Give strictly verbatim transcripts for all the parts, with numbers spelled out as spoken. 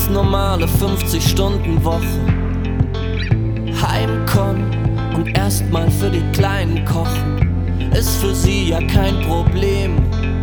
ganz normale fünfzig-Stunden-Woche. Heimkommen und erstmal für die Kleinen kochen, ist für sie ja kein Problem,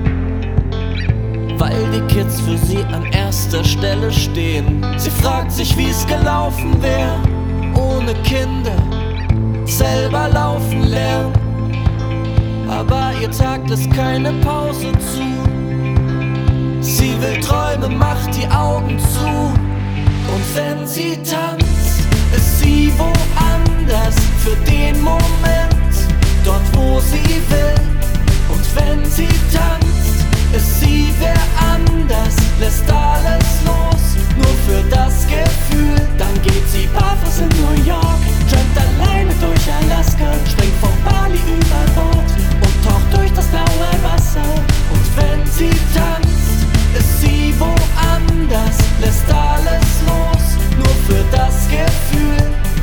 weil die Kids für sie an erster Stelle stehen. Sie fragt sich, wie's gelaufen wär, ohne Kinder, selber laufen lernen. Aber ihr Tag lässt keine Pause zu. Sie will Träume, macht die Augen zu. Und wenn sie tanzt, ist sie woanders für den Moment, dort wo sie will. Und wenn sie tanzt, ist sie wer anders, lässt alles los, nur für das Gefühl. Dann geht sie barfuß in New York, trampt alleine durch Alaska, springt vom Bali über Bord und taucht durch das blaue Wasser. Und wenn sie tanzt, ist sie woanders, lässt alles los, nur für das Gefühl.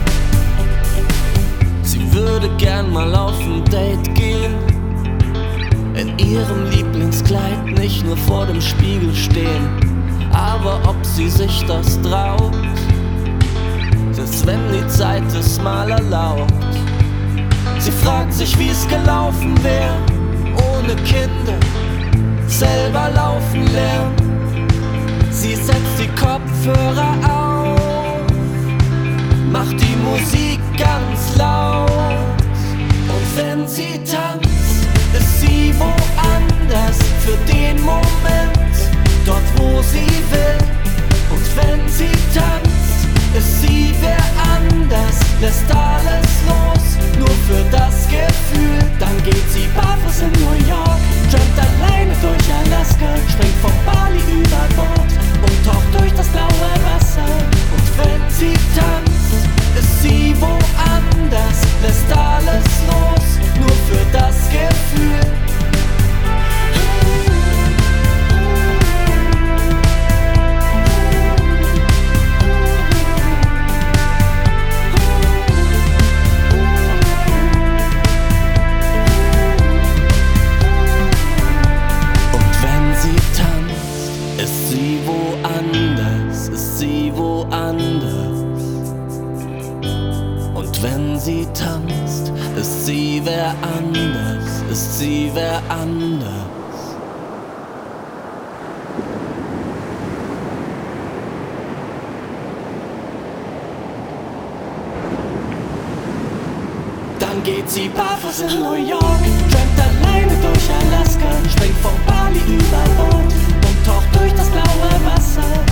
Sie würde gern mal auf ein Date gehen, in ihrem Lieblingskleid, nicht nur vor dem Spiegel stehen. Aber ob sie sich das traut, das wenn die Zeit es mal erlaubt. Sie fragt sich, wie's gelaufen wär, ohne Kinder, selber laufen lernen. Sie setzt die Kopfhörer auf, macht die Musik ganz laut. Und wenn sie tanzt, ist sie woanders für den Moment, dort wo sie will. Und wenn sie tanzt, ist sie wer anders, lässt alles los, nur für das Gefühl. Dann geht sie barfuß in New York, trampt alleine durch Alaska, springt vom Bali über Bord und taucht durch das blaue Wasser. Und wenn sie tanzt, ist sie woanders, lässt alles los, nur für das Gefühl. Ist sie woanders, ist sie woanders. Und wenn sie tanzt, ist sie wer anders, ist sie wer anders. Dann geht sie barfuß in New York, trampt alleine durch Alaska, springt vom Bali über Bord und taucht durch das blaue Wasser.